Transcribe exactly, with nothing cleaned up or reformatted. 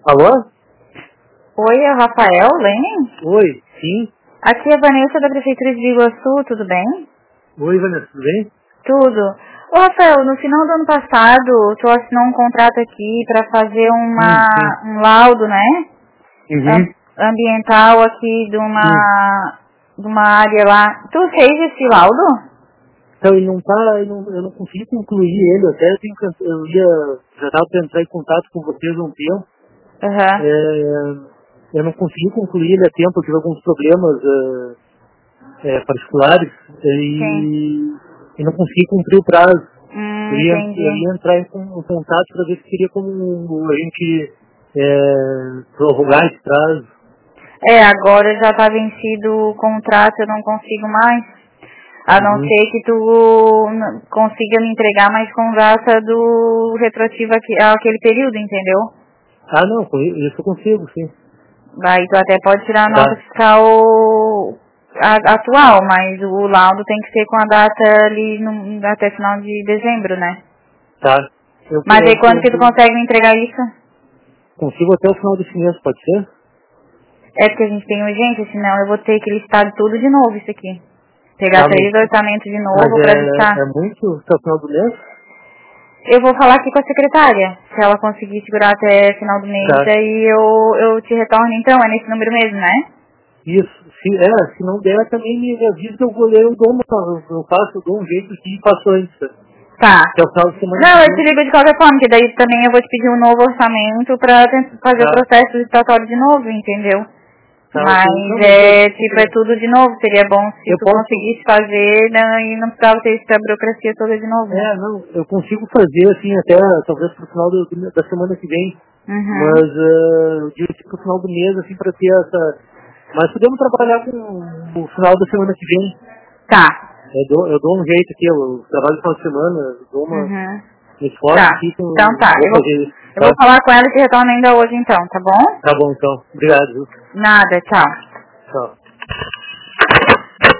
Alô? Oi, é o Rafael Lenin? Oi, sim. Aqui é a Vanessa da Prefeitura de Iguaçu, tudo bem? Oi, Vanessa, tudo bem? Tudo. Ô, Rafael, no final do ano passado, tu assinou um contrato aqui para fazer uma, Sim, sim. um laudo, né? Uhum. Am- ambiental aqui de Sim. uma, de uma área lá. Tu fez esse laudo? Então, ele não tá, eu não, eu não consegui concluir ele, até eu, tenho que- eu ia, já estava para entrar em contato com vocês há um tempo. Aham. É, eu não consegui concluir ele a tempo, eu tive alguns problemas é, é, particulares Sim. e, e não consegui cumprir o prazo. Hum, Eu ia, eu entendi. ia entrar em, con- em contato para ver se queria como a gente é, prorrogar esse prazo. É, agora já tá vencido o contrato, eu não consigo mais. A não Uhum. ser que tu n- consiga me entregar mais com data do retroativo aqui, àquele período, entendeu? Ah, não, com isso eu consigo, sim. Aí tu até pode tirar a nota Tá, fiscal a- atual, mas o laudo tem que ser com a data ali no, até final de dezembro, né? tá. Eu, Mas eu, aí quando que tu eu consegue me entregar isso? consigo até o final desse mês, pode ser? É porque a gente tem urgência, senão eu vou ter que listar tudo de novo isso aqui. Pegar Tá, três mas, orçamentos de mas novo pra listar. é, é muito até o final do mês? Eu vou falar aqui com a secretária, se ela conseguir segurar até final do mês, Tá. aí eu, eu te retorno então, é nesse número mesmo, né? Isso. Se, é, se não der, também me avisa que eu vou ler, eu dou uma, eu faço, eu dou um jeito aqui e faço antes. Tá. Até o final de semana Não, que eu te vem. ligo de qualquer forma, que daí também eu vou te pedir um novo orçamento pra tent- fazer o Tá, processo licitatório de novo, entendeu? tá, ok. Não, Mas mas eu, é, tipo, é tudo de novo, seria bom se eu tu posso, conseguisse fazer, né, e não precisava ter essa burocracia toda de novo, né? é, não, eu consigo fazer assim até talvez pro final do, do- da semana que vem. Uhum. Mas uh, eu digo tipo, pro final do mês, assim, pra ter essa. Mas podemos trabalhar com o final da semana que vem. Tá. Eu dou, eu dou um jeito aqui, eu trabalho no final de semana, eu dou uma. Uhum. Me esforço Tá. aqui, então Então tá, vou eu vou, fazer isso. eu Tá? vou falar com ela e te retorno ainda hoje então, tá bom? Tá bom então. Obrigado, viu? Nada, tchau. Tchau.